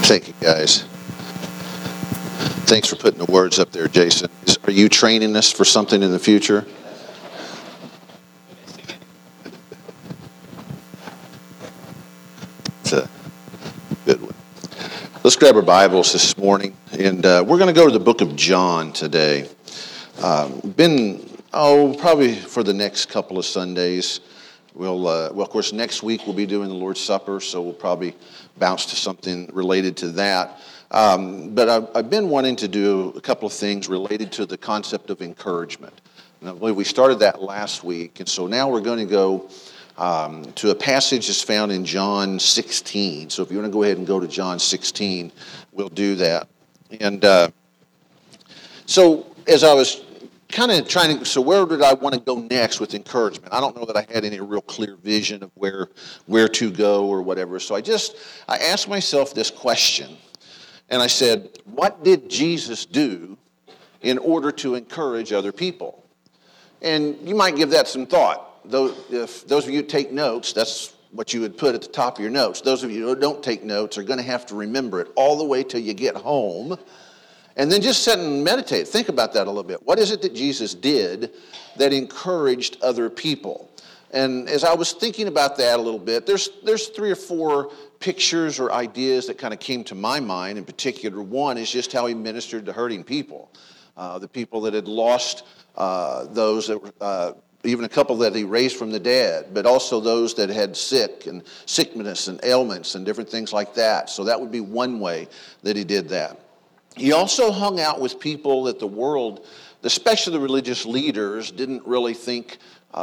Thank you, guys. Thanks for putting the words up there, Jason. Are you training us for something in the future? It's a good one. Let's grab our Bibles this morning, and we're going to go to the book of John today. Probably for the next couple of Sundays. Of course, next week we'll be doing the Lord's Supper, so we'll probably bounce to something related to that. But I've been wanting to do a couple of things related to the concept of encouragement. And I believe we started that last week, and so now we're going to go to a passage that's found in John 16. So if you want to go ahead and go to John 16, we'll do that. And so as I was kind of so where did I want to go next with encouragement? I don't know that I had any real clear vision of where to go or whatever. So I asked myself this question, and I said, what did Jesus do in order to encourage other people? And you might give that some thought. If those of you who take notes, that's what you would put at the top of your notes. Those of you who don't take notes are going to have to remember it all the way till you get home. And then just sit and meditate. Think about that a little bit. What is it that Jesus did that encouraged other people? And as I was thinking about that a little bit, there's 3 or 4 pictures or ideas that kind of came to my mind. In particular, one is just how he ministered to hurting people. The people that had lost those that were, even a couple that he raised from the dead, but also those that had sickness and ailments and different things like that. So that would be one way that he did that. He also hung out with people that the world, especially the religious leaders, didn't really think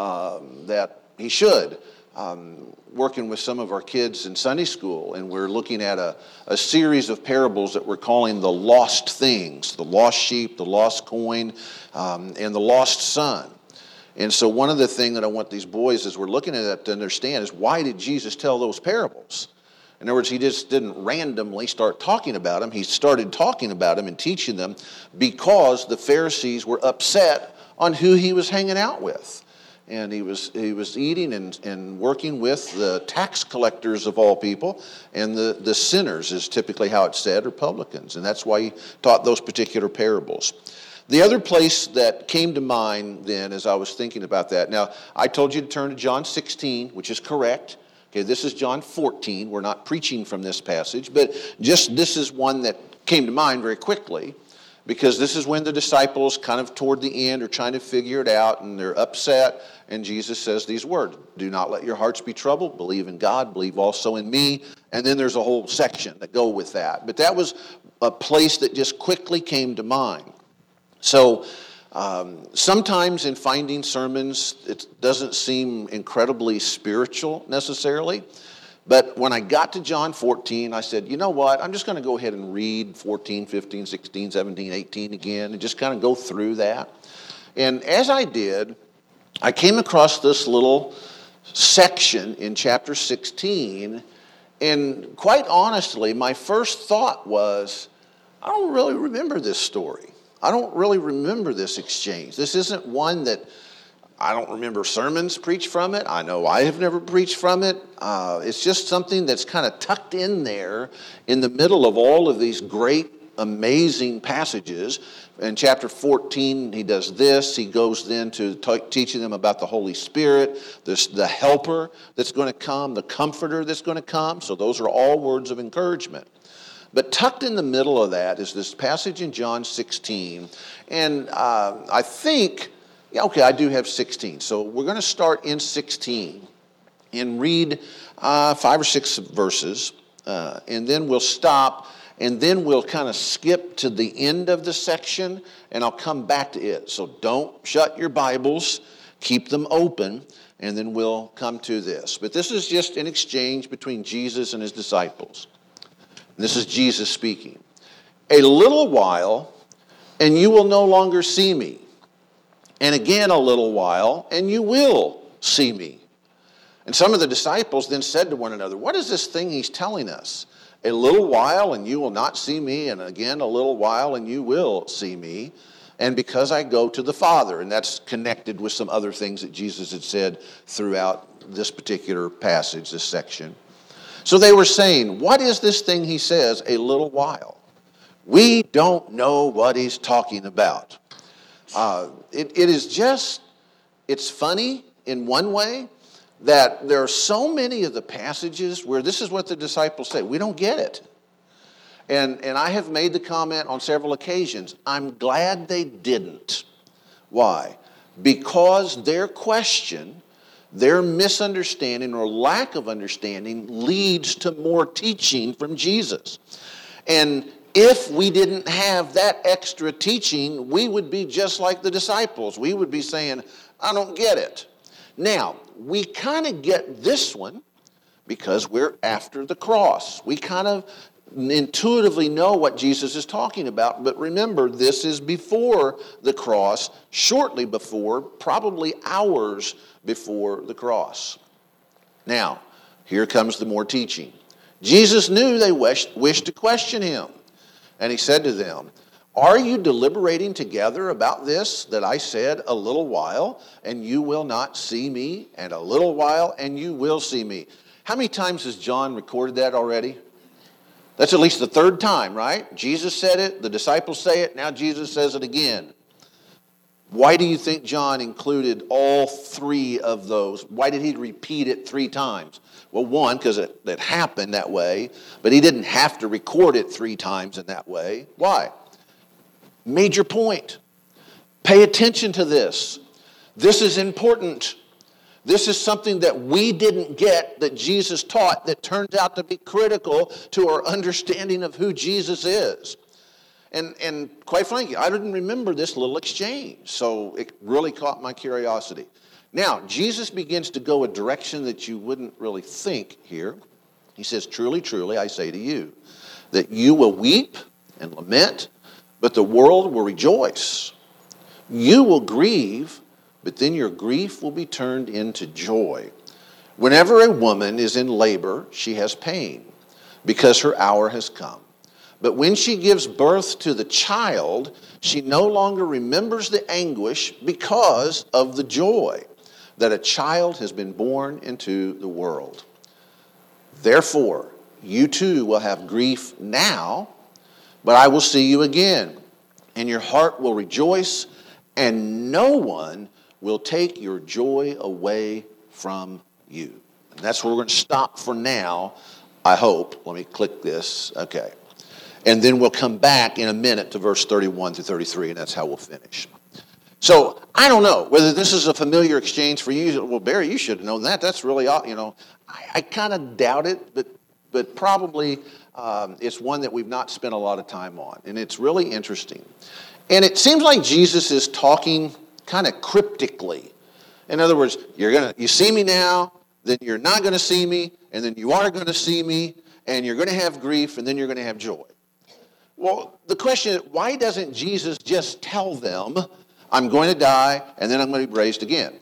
that he should. Working with some of our kids in Sunday school, and we're looking at a series of parables that we're calling the lost things, the lost sheep, the lost coin, and the lost son. And so one of the things that I want these boys, as we're looking at that, to understand is, why did Jesus tell those parables? In other words, he just didn't randomly start talking about them. He started talking about them and teaching them because the Pharisees were upset on who he was hanging out with. And he was eating and working with the tax collectors of all people, and the sinners is typically how it's said, or publicans. And that's why he taught those particular parables. The other place that came to mind then as I was thinking about that, now I told you to turn to John 16, which is correct. Okay, this is John 14. We're not preaching from this passage, but just this is one that came to mind very quickly, because this is when the disciples kind of toward the end are trying to figure it out, and they're upset, and Jesus says these words, "Do not let your hearts be troubled. Believe in God. Believe also in me." And then there's a whole section that go with that. But that was a place that just quickly came to mind. So sometimes in finding sermons, it doesn't seem incredibly spiritual necessarily. But when I got to John 14, I said, you know what? I'm just going to go ahead and read 14, 15, 16, 17, 18 again, and just kind of go through that. And as I did, I came across this little section in chapter 16. And quite honestly, my first thought was, I don't really remember this story. I don't really remember this exchange. This isn't one that I don't remember sermons preached from it. I know I have never preached from it. It's just something that's kind of tucked in there in the middle of all of these great, amazing passages. In chapter 14, he does this. He goes then to teaching them about the Holy Spirit, the helper that's going to come, the comforter that's going to come. So those are all words of encouragement. But tucked in the middle of that is this passage in John 16. And I think, I do have 16. So we're going to start in 16 and read 5 or 6 verses. And then we'll stop. And then we'll kind of skip to the end of the section. And I'll come back to it. So don't shut your Bibles. Keep them open. And then we'll come to this. But this is just an exchange between Jesus and his disciples. This is Jesus speaking. "A little while, and you will no longer see me. And again a little while, and you will see me." And some of the disciples then said to one another, "What is this thing he's telling us? A little while, and you will not see me, and again a little while, and you will see me. And because I go to the Father." And that's connected with some other things that Jesus had said throughout this particular passage, this section. So they were saying, what is this thing he says, a little while? We don't know what he's talking about. It's funny in one way that there are so many of the passages where this is what the disciples say. We don't get it. And I have made the comment on several occasions, I'm glad they didn't. Why? Because their question, their misunderstanding or lack of understanding leads to more teaching from Jesus. And if we didn't have that extra teaching, we would be just like the disciples. We would be saying, I don't get it. Now, we kind of get this one because we're after the cross. We kind of intuitively know what Jesus is talking about, but remember, this is before the cross, shortly before, probably hours before the cross. Now, here comes the more teaching. Jesus knew they wished to question him, and he said to them, are you deliberating together about this, that I said a little while, and you will not see me, and a little while, and you will see me? How many times has John recorded that already? That's at least the third time, right? Jesus said it, the disciples say it, now Jesus says it again. Why do you think John included all three of those? Why did he repeat it three times? Well, one, because it happened that way, but he didn't have to record it three times in that way. Why? Major point. Pay attention to this. This is important. This is something that we didn't get that Jesus taught that turns out to be critical to our understanding of who Jesus is. And quite frankly, I didn't remember this little exchange, so it really caught my curiosity. Now, Jesus begins to go a direction that you wouldn't really think here. He says, truly, truly, I say to you, that you will weep and lament, but the world will rejoice. You will grieve, but then your grief will be turned into joy. Whenever a woman is in labor, she has pain, because her hour has come. But when she gives birth to the child, she no longer remembers the anguish because of the joy that a child has been born into the world. Therefore, you too will have grief now, but I will see you again, and your heart will rejoice, and no one will take your joy away from you. And that's where we're going to stop for now, I hope. Let me click this. Okay. And then we'll come back in a minute to verse 31 through 33, and that's how we'll finish. So I don't know whether this is a familiar exchange for you. Well, Barry, you should have known that. That's really, I kind of doubt it, but probably it's one that we've not spent a lot of time on. And it's really interesting. And it seems like Jesus is talking kind of cryptically. In other words, you see me now, then you're not going to see me, and then you are going to see me, and you're going to have grief, and then you're going to have joy. Well, the question is, why doesn't Jesus just tell them, I'm going to die, and then I'm going to be raised again?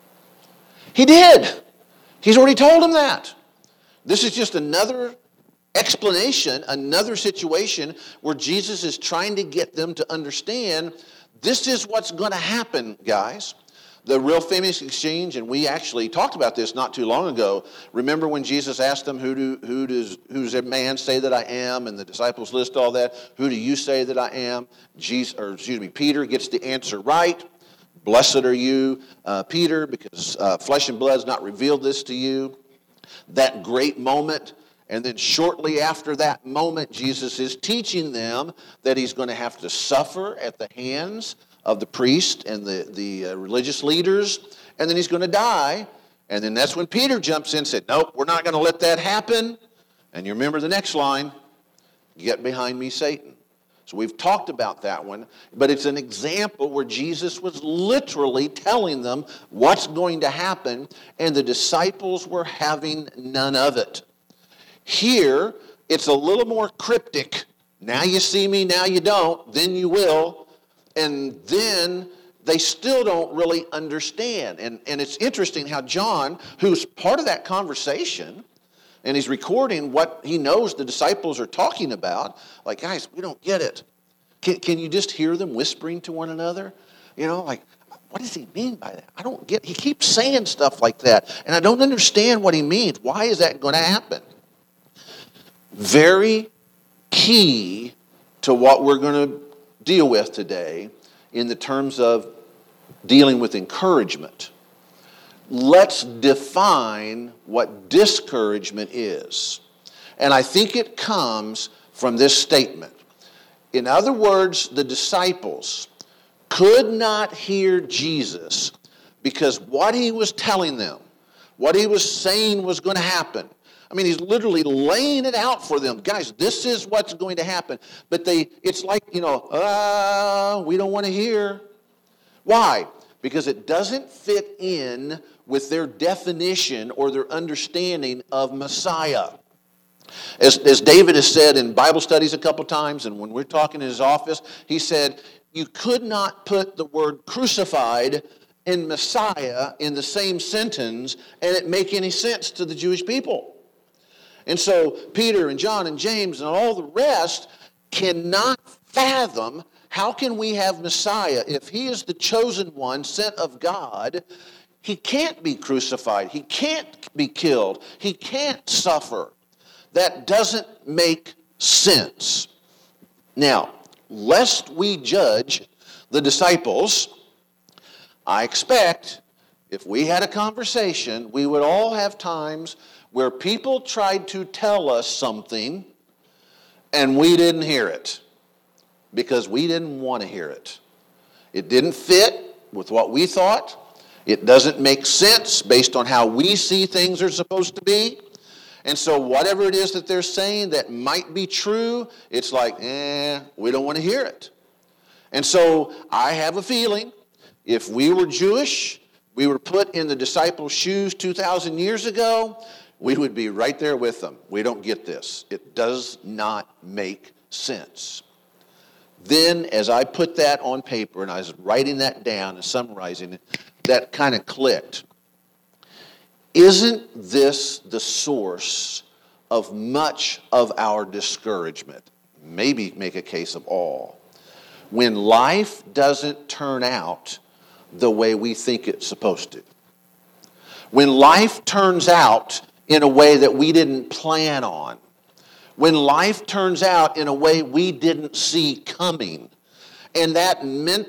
He did. He's already told them that. This is just another explanation, another situation where Jesus is trying to get them to understand this is what's going to happen, guys. The real famous exchange, and we actually talked about this not too long ago. Remember when Jesus asked them, who's a man say that I am? And the disciples list all that. Who do you say that I am? Peter gets the answer right. Blessed are you, Peter, because flesh and blood has not revealed this to you. That great moment. And then shortly after that moment, Jesus is teaching them that he's going to have to suffer at the hands of the priest and the religious leaders, and then he's going to die. And then that's when Peter jumps in and said, nope, we're not going to let that happen. And you remember the next line, get behind me, Satan. So we've talked about that one, but it's an example where Jesus was literally telling them what's going to happen, and the disciples were having none of it. Here, it's a little more cryptic. Now you see me, now you don't, then you will. And then they still don't really understand. And it's interesting how John, who's part of that conversation, and he's recording what he knows the disciples are talking about, like, guys, we don't get it. Can you just hear them whispering to one another? Like, what does he mean by that? I don't get it. He keeps saying stuff like that, and I don't understand what he means. Why is that going to happen? very key to what we're going to deal with today in the terms of dealing with encouragement. Let's define what discouragement is. And I think it comes from this statement. In other words, the disciples could not hear Jesus because what he was telling them, what he was saying was going to happen. I mean, he's literally laying it out for them. Guys, this is what's going to happen. But it's like, we don't want to hear. Why? Because it doesn't fit in with their definition or their understanding of Messiah. As David has said in Bible studies a couple times, and when we're talking in his office, he said, you could not put the word crucified and Messiah in the same sentence and it make any sense to the Jewish people. And so Peter and John and James and all the rest cannot fathom, how can we have Messiah if he is the chosen one sent of God? He can't be crucified. He can't be killed. He can't suffer. That doesn't make sense. Now, lest we judge the disciples, I expect if we had a conversation, we would all have times where people tried to tell us something and we didn't hear it because we didn't want to hear it. It didn't fit with what we thought. It doesn't make sense based on how we see things are supposed to be. And so whatever it is that they're saying that might be true, it's like, we don't want to hear it. And so I have a feeling if we were Jewish, we were put in the disciples' shoes 2,000 years ago, we would be right there with them. We don't get this. It does not make sense. Then as I put that on paper and I was writing that down and summarizing it, that kind of clicked. Isn't this the source of much of our discouragement? Maybe make a case of all. When life doesn't turn out the way we think it's supposed to. When life turns out in a way that we didn't plan on. When life turns out in a way we didn't see coming. And that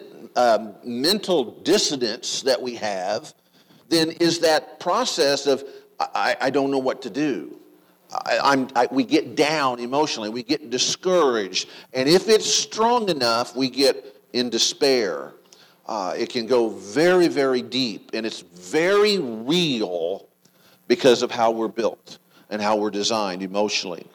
mental dissonance that we have then is that process of, I don't know what to do. We get down emotionally. We get discouraged. And if it's strong enough, we get in despair. It can go very, very deep. And it's very real because of how we're built and how we're designed emotionally.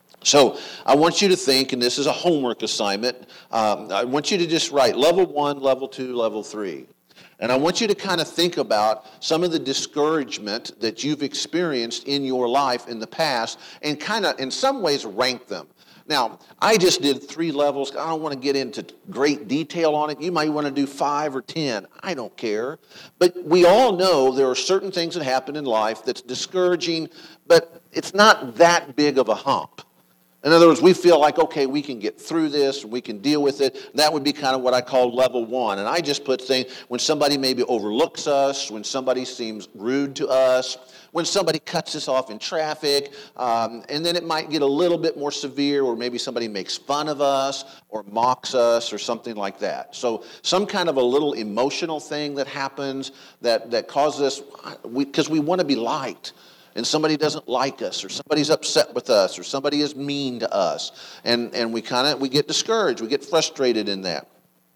So I want you to think, and this is a homework assignment, I want you to just write level 1, level 2, level 3. And I want you to kind of think about some of the discouragement that you've experienced in your life in the past and kind of, in some ways, rank them. Now, I just did 3 levels. I don't want to get into great detail on it. You might want to do 5 or 10. I don't care. But we all know there are certain things that happen in life that's discouraging, but it's not that big of a hump. In other words, we feel like, okay, we can get through this, we can deal with it. That would be kind of what I call level 1. And I just put things, when somebody maybe overlooks us, when somebody seems rude to us, when somebody cuts us off in traffic, and then it might get a little bit more severe, or maybe somebody makes fun of us or mocks us or something like that. So some kind of a little emotional thing that happens that causes us, because we want to be liked. And somebody doesn't like us, or somebody's upset with us, or somebody is mean to us. And we get discouraged, we get frustrated in that.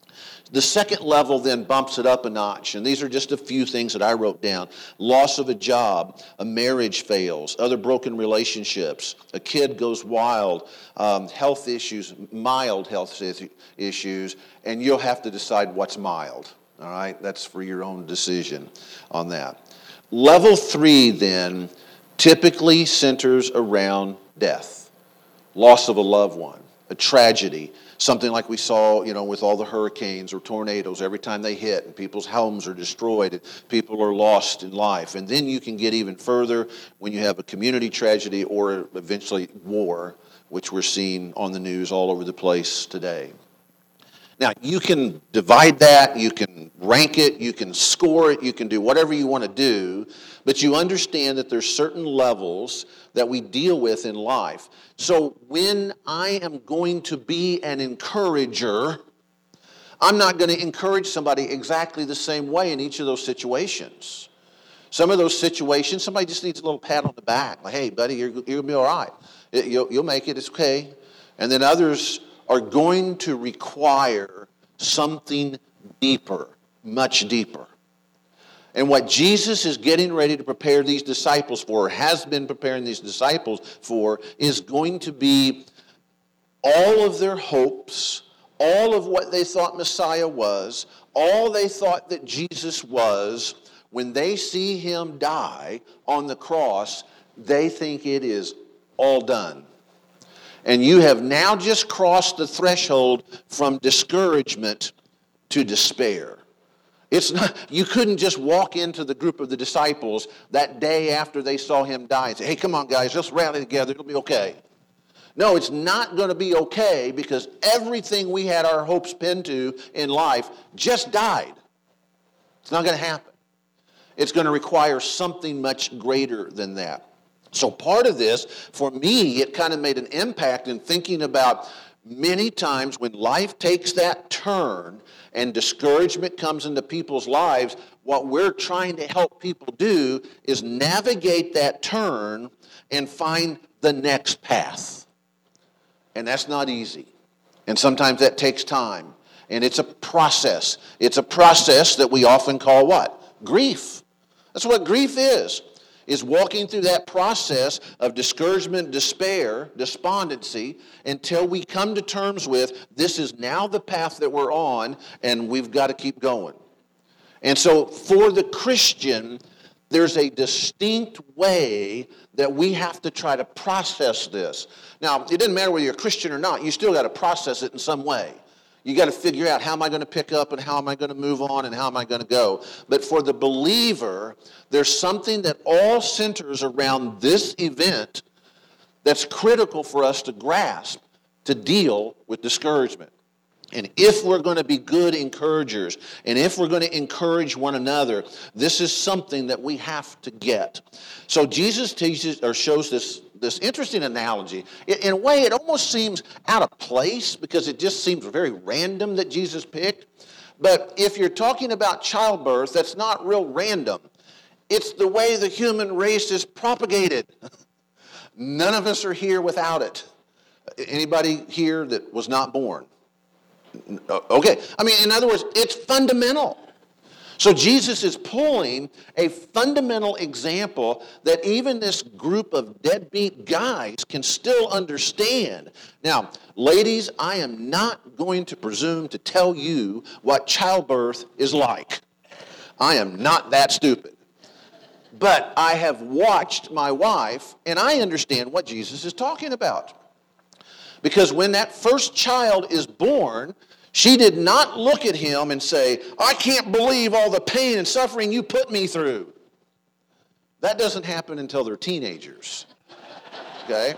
The second level then bumps it up a notch, and these are just a few things that I wrote down. Loss of a job, a marriage fails, other broken relationships, a kid goes wild, health issues, mild health issues, and you'll have to decide what's mild. All right, that's for your own decision on that. Level 3 then typically centers around death, loss of a loved one, a tragedy, something like we saw, with all the hurricanes or tornadoes every time they hit, and people's homes are destroyed, and people are lost in life. And then you can get even further when you have a community tragedy or eventually war, which we're seeing on the news all over the place today. Now, you can divide that, you can rank it, you can score it, you can do whatever you want to do, but you understand that there's certain levels that we deal with in life. So when I am going to be an encourager, I'm not going to encourage somebody exactly the same way in each of those situations. Some of those situations, somebody just needs a little pat on the back, like, hey, buddy, you're going to be all right. You'll make it, it's okay. And then others are going to require something deeper, much deeper. And what Jesus is getting ready to prepare these disciples for, or has been preparing these disciples for, is going to be all of their hopes, all of what they thought Messiah was, all they thought that Jesus was. When they see him die on the cross, they think it is all done. And you have now just crossed the threshold from discouragement to despair. It's not, you couldn't just walk into the group of the disciples that day after they saw him die and say, hey, come on, guys, let's rally together. It'll be okay. No, it's not going to be okay because everything we had our hopes pinned to in life just died. It's not going to happen. It's going to require something much greater than that. So part of this, for me, it kind of made an impact in thinking about many times when life takes that turn and discouragement comes into people's lives, what we're trying to help people do is navigate that turn and find the next path. And that's not easy. And sometimes that takes time. And it's a process. It's a process that we often call what? Grief. That's what grief is walking through that process of discouragement, despair, despondency, until we come to terms with this is now the path that we're on, and we've got to keep going. And so for the Christian, there's a distinct way that we have to try to process this. Now, it doesn't matter whether you're a Christian or not, you still got to process it in some way. You got to figure out how am I going to pick up and how am I going to move on and how am I going to go. But for the believer, there's something that all centers around this event that's critical for us to grasp to deal with discouragement. And if we're going to be good encouragers, and if we're going to encourage one another, this is something that we have to get. So Jesus teaches or shows this interesting analogy. In a way, it almost seems out of place because it just seems very random that Jesus picked. But if you're talking about childbirth, that's not real random. It's the way the human race is propagated. None of us are here without it. Anybody here that was not born? Okay. I mean, in other words, it's fundamental. So Jesus is pulling a fundamental example that even this group of deadbeat guys can still understand. Now, ladies, I am not going to presume to tell you what childbirth is like. I am not that stupid. But I have watched my wife, and I understand what Jesus is talking about. Because when that first child is born, she did not look at him and say, I can't believe all the pain and suffering you put me through. That doesn't happen until they're teenagers. Okay?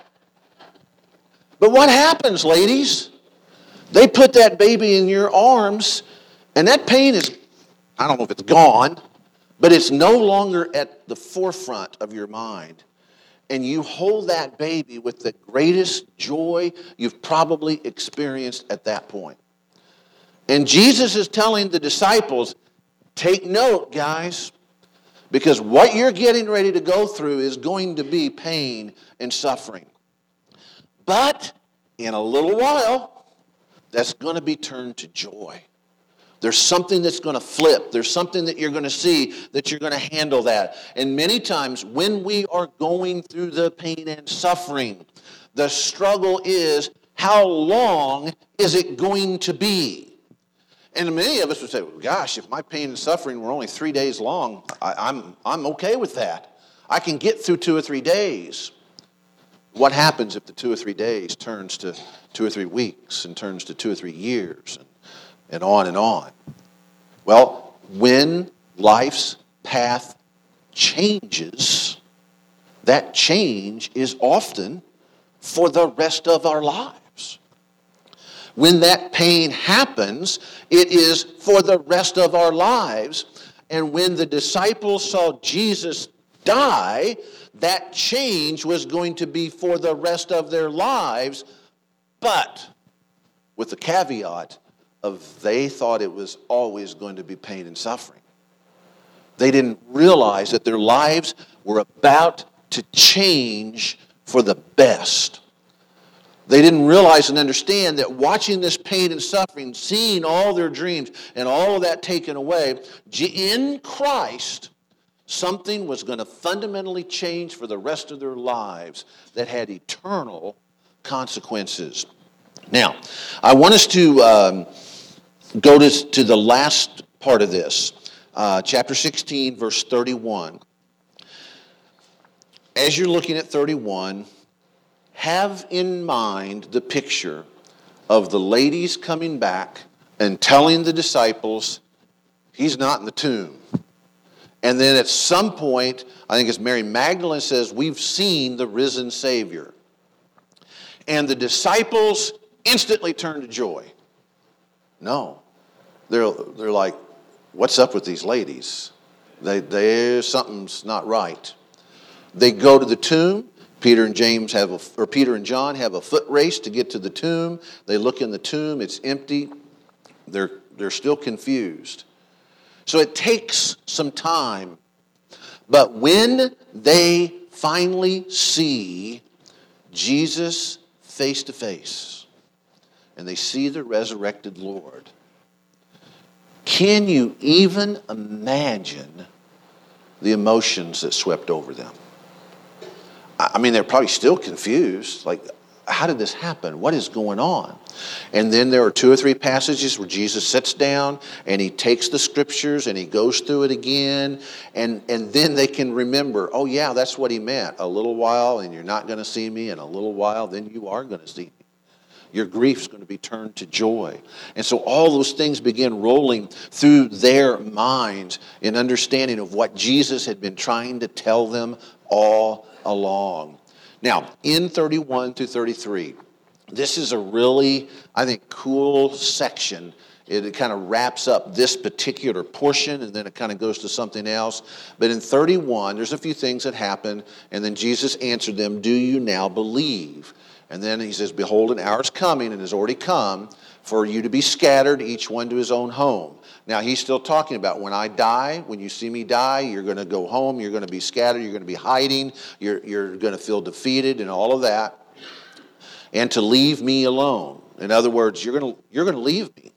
But what happens, ladies? They put that baby in your arms, and that pain is, I don't know if it's gone, but it's no longer at the forefront of your mind. And you hold that baby with the greatest joy you've probably experienced at that point. And Jesus is telling the disciples, take note, guys, because what you're getting ready to go through is going to be pain and suffering. But in a little while, that's going to be turned to joy. There's something that's going to flip. There's something that you're going to see that you're going to handle that. And many times when we are going through the pain and suffering, the struggle is how long is it going to be? And many of us would say, well, gosh, if my pain and suffering were only 3 days long, I'm okay with that. I can get through 2 or 3 days. What happens if the 2 or 3 days turns to 2 or 3 weeks and turns to 2 or 3 years and on and on? Well, when life's path changes, that change is often for the rest of our lives. When that pain happens, it is for the rest of our lives. And when the disciples saw Jesus die, that change was going to be for the rest of their lives, but with the caveat of they thought it was always going to be pain and suffering. They didn't realize that their lives were about to change for the best. They didn't realize and understand that watching this pain and suffering, seeing all their dreams and all of that taken away, in Christ, something was going to fundamentally change for the rest of their lives that had eternal consequences. Now, I want us to go to the last part of this, chapter 16, verse 31. As you're looking at 31, have in mind the picture of the ladies coming back and telling the disciples, he's not in the tomb. And then at some point, I think it's Mary Magdalene says, we've seen the risen Savior. And the disciples instantly turn to joy. No. They're like, what's up with these ladies? Something's not right. They go to the tomb. Peter and John have a foot race to get to the tomb. They look in the tomb, it's empty. They're still confused. So it takes some time. But when they finally see Jesus face to face, and they see the resurrected Lord, can you even imagine the emotions that swept over them? I mean, they're probably still confused. Like, how did this happen? What is going on? And then there are 2 or 3 passages where Jesus sits down and he takes the scriptures and he goes through it again. And then they can remember, oh yeah, that's what he meant. A little while and you're not going to see me. And a little while, then you are going to see me. Your grief's going to be turned to joy. And so all those things begin rolling through their minds in understanding of what Jesus had been trying to tell them all along. Now, in 31 to 33, this is a really, I think, cool section. It kind of wraps up this particular portion, and then it kind of goes to something else. But in 31, there's a few things that happen, and then Jesus answered them, do you now believe? And then he says, behold, an hour is coming and has already come for you to be scattered, each one to his own home. Now, he's still talking about when I die, when you see me die, you're going to go home, you're going to be scattered, you're going to be hiding, you're going to feel defeated and all of that. And to leave me alone. In other words, you're going to leave me.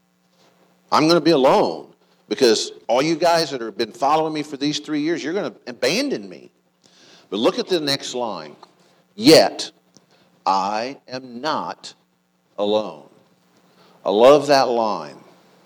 I'm going to be alone because all you guys that have been following me for these 3 years, you're going to abandon me. But look at the next line. Yet I am not alone. I love that line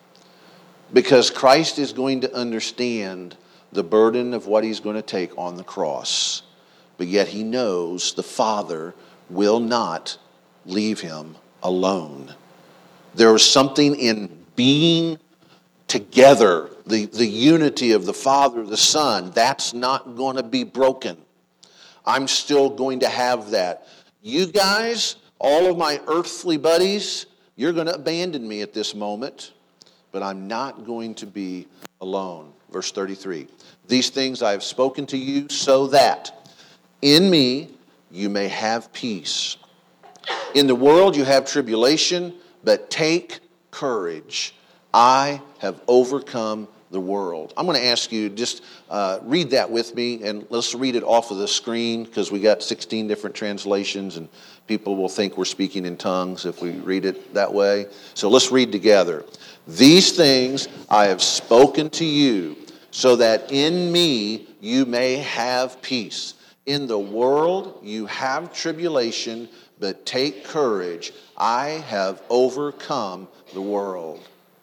because Christ is going to understand the burden of what he's going to take on the cross. But yet he knows the Father will not leave him alone. There is something in being together, the unity of the Father, the Son, that's not going to be broken. I'm still going to have that. You guys, all of my earthly buddies, you're going to abandon me at this moment, but I'm not going to be alone. Verse 33, these things I have spoken to you so that in me you may have peace. In the world you have tribulation, but take courage. I have overcome the world. I'm going to ask you just read that with me, and let's read it off of the screen because we got 16 different translations and people will think we're speaking in tongues if we read it that way. So let's read together. These things I have spoken to you so that in me you may have peace. In the world you have tribulation, but take courage. I have overcome the world.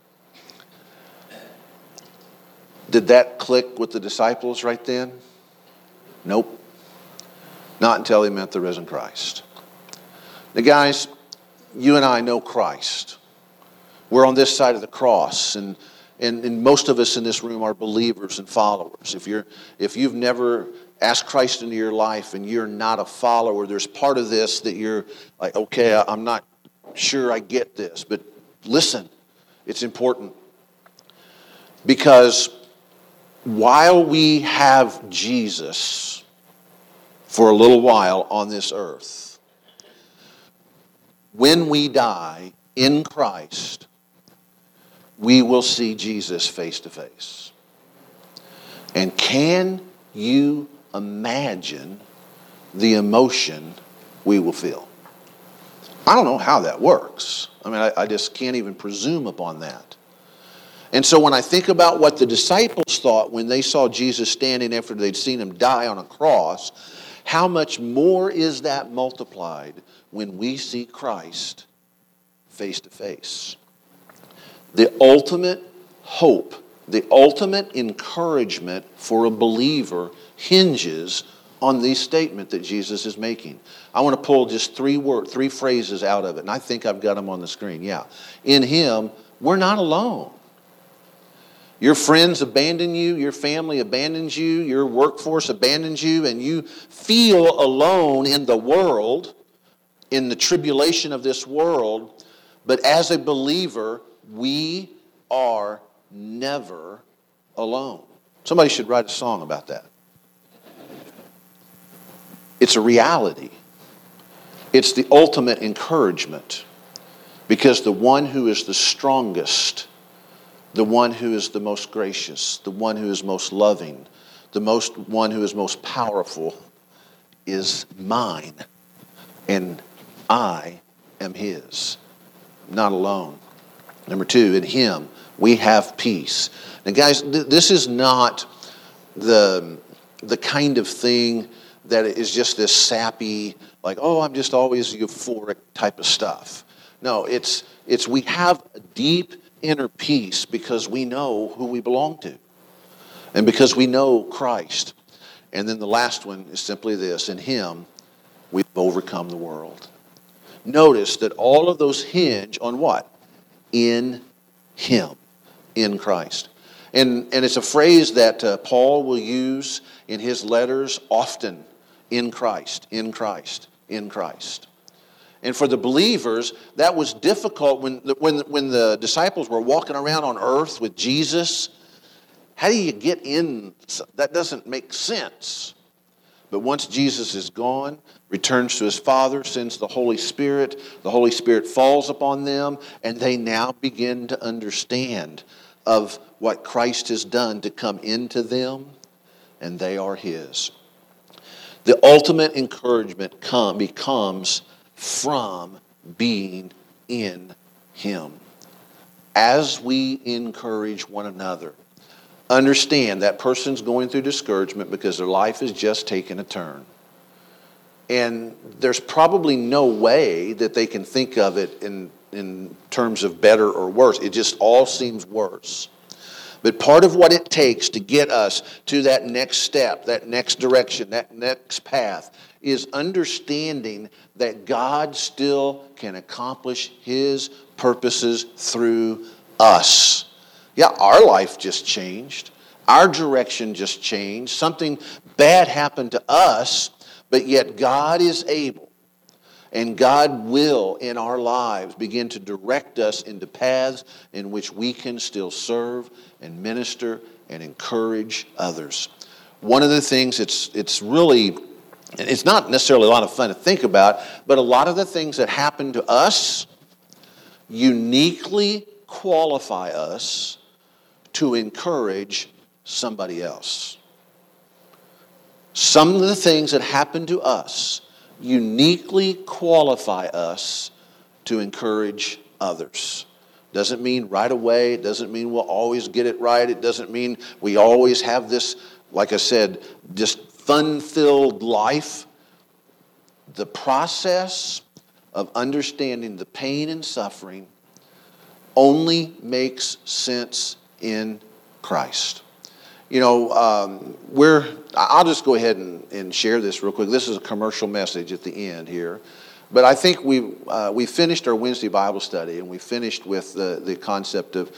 Did that click with the disciples right then? Nope. Not until they met the risen Christ. Now guys, you and I know Christ. We're on this side of the cross, and most of us in this room are believers and followers. If you've never asked Christ into your life and you're not a follower, there's part of this that you're like, okay, I'm not sure I get this, but listen, it's important. Because while we have Jesus for a little while on this earth, when we die in Christ, we will see Jesus face to face. And can you imagine the emotion we will feel? I don't know how that works. I mean, I just can't even presume upon that. And so when I think about what the disciples thought when they saw Jesus standing after they'd seen him die on a cross, how much more is that multiplied when we see Christ face to face? The ultimate hope, the ultimate encouragement for a believer hinges on the statement that Jesus is making. I want to pull just three phrases out of it, and I think I've got them on the screen. Yeah. In him, we're not alone. Your friends abandon you, your family abandons you, your workforce abandons you, and you feel alone in the world, in the tribulation of this world. But as a believer, we are never alone. Somebody should write a song about that. It's a reality. It's the ultimate encouragement, because the one who is the strongest, the one who is the most gracious, the one who is most loving, one who is most powerful is mine, and I am his. I'm not alone. Number two, in him we have peace. Now guys, this is not the kind of thing that is just this sappy, like, oh, I'm just always euphoric type of stuff. No, it's we have a deep inner peace because we know who we belong to, and because we know Christ. And then the last one is simply this: in him we've overcome the world. Notice that all of those hinge on what? In him, in Christ. And it's a phrase that Paul will use in his letters often: in Christ, in Christ, in Christ. And for the believers, that was difficult when the disciples were walking around on earth with Jesus. How do you get in? That doesn't make sense. But once Jesus is gone, returns to his Father, sends the Holy Spirit falls upon them, and they now begin to understand of what Christ has done to come into them, and they are his. The ultimate encouragement becomes from being in him. As we encourage one another, understand that person's going through discouragement because their life has just taken a turn. And there's probably no way that they can think of it in terms of better or worse. It just all seems worse. But part of what it takes to get us to that next step, that next direction, that next path, is understanding that God still can accomplish his purposes through us. Yeah, our life just changed. Our direction just changed. Something bad happened to us, but yet God is able, and God will in our lives begin to direct us into paths in which we can still serve and minister and encourage others. One of the things it's really, it's not necessarily a lot of fun to think about, but a lot of the things that happen to us uniquely qualify us to encourage somebody else. Some of the things that happen to us uniquely qualify us to encourage others. Doesn't mean right away. It doesn't mean we'll always get it right. It doesn't mean we always have this, like I said, just fun-filled life. The process of understanding the pain and suffering only makes sense in Christ. You know, I'll just go ahead and share this real quick. This is a commercial message at the end here. But I think we finished our Wednesday Bible study, and we finished with the concept of,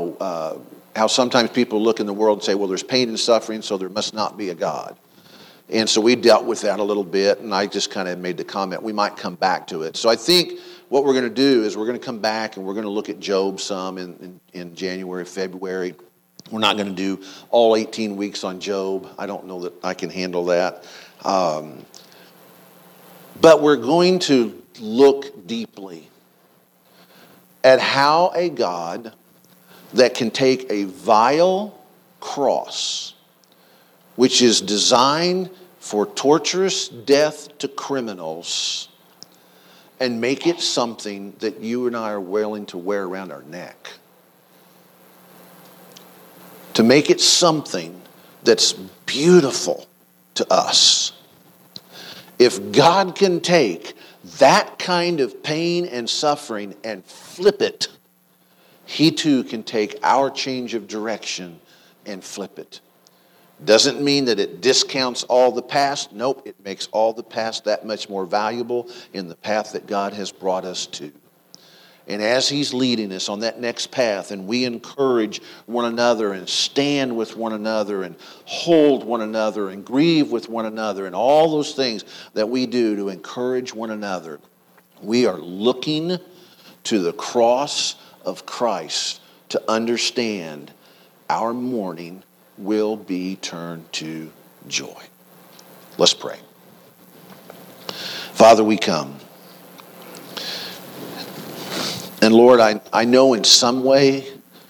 how sometimes people look in the world and say, well, there's pain and suffering, so there must not be a God. And so we dealt with that a little bit, and I just kind of made the comment, we might come back to it. So I think what we're going to do is we're going to come back and we're going to look at Job some in January, February. We're not going to do all 18 weeks on Job. I don't know that I can handle that. But we're going to look deeply at how a God that can take a vile cross, which is designed for torturous death to criminals, and make it something that you and I are willing to wear around our neck. To make it something that's beautiful to us. If God can take that kind of pain and suffering and flip it, He too can take our change of direction and flip it. Doesn't mean that it discounts all the past. Nope, it makes all the past that much more valuable in the path that God has brought us to. And as He's leading us on that next path, and we encourage one another and stand with one another and hold one another and grieve with one another and all those things that we do to encourage one another, we are looking to the cross of Christ to understand our mourning will be turned to joy. Let's pray. Father, we come. And Lord, I know in some way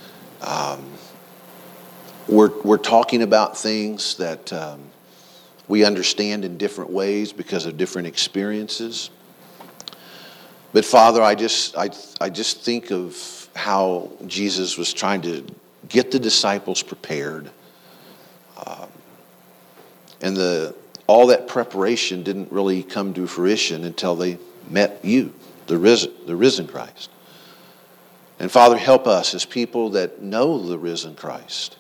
we're talking about things that we understand in different ways because of different experiences. But Father, I just think of how Jesus was trying to get the disciples prepared. And all that preparation didn't really come to fruition until they met you, the risen Christ. And Father, help us as people that know the risen Christ.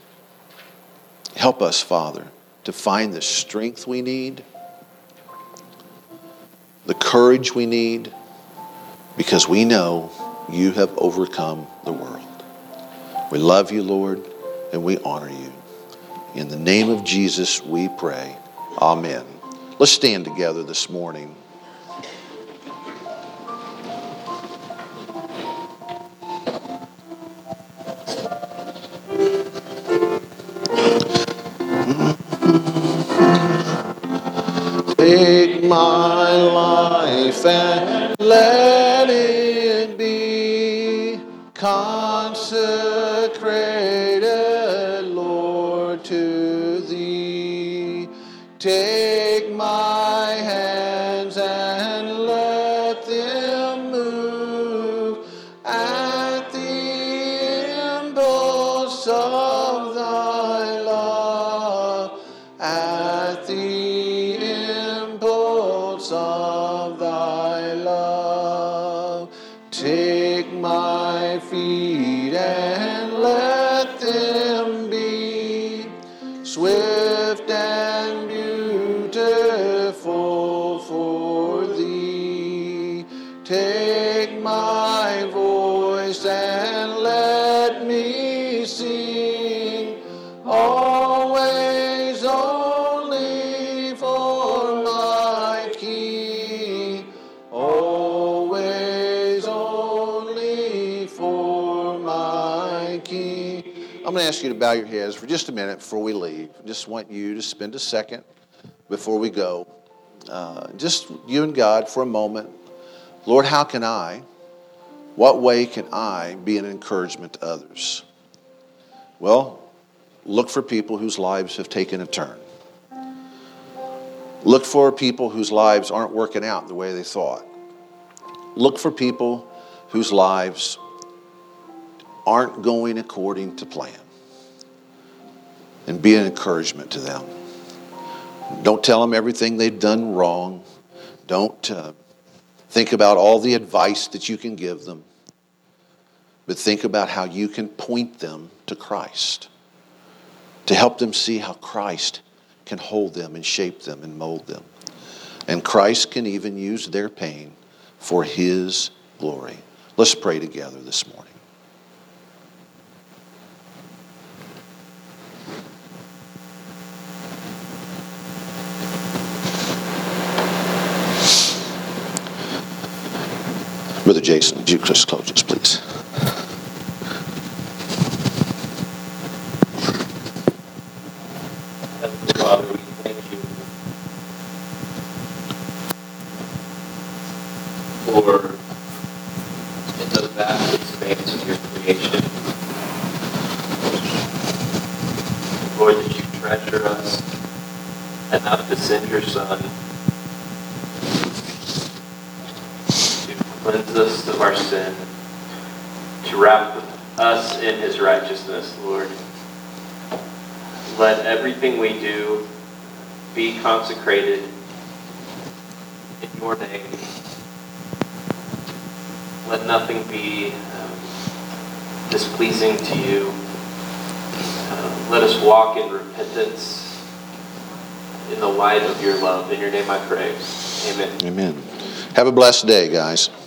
Help us, Father, to find the strength we need, the courage we need, because we know you have overcome the world. We love you, Lord, and we honor you. In the name of Jesus, we pray. Amen. Let's stand together this morning. Take my life and let it be consecrated, Lord, to Thee. Take my hands and let them move at the impulse of Thy love, at the impulse of Thy love. Take my feet and let them be swift and beautiful for Thee. Take my voice and let me sing, always only for my King, always only for my King. I'm going to ask you to bow your heads for just a minute before we leave. Just want you to spend a second before we go. Just you and God for a moment. Lord, what way can I be an encouragement to others? Well, look for people whose lives have taken a turn. Look for people whose lives aren't working out the way they thought. Look for people whose lives aren't going according to plan. And be an encouragement to them. Don't tell them everything they've done wrong. Don't think about all the advice that you can give them. But think about how you can point them to Christ. To help them see how Christ can hold them and shape them and mold them. And Christ can even use their pain for His glory. Let's pray together this morning. Brother Jason, would you just close this, please? Heavenly Father, we thank you for in the vast expanse of your creation, Lord, that you treasure us enough to send your Son to cleanse us of our sin, to wrap us in his righteousness, Lord. Let everything we do be consecrated in your name. Let nothing be displeasing to you. Let us walk in repentance in the light of your love. In your name I pray. Amen. Amen. Have a blessed day, guys.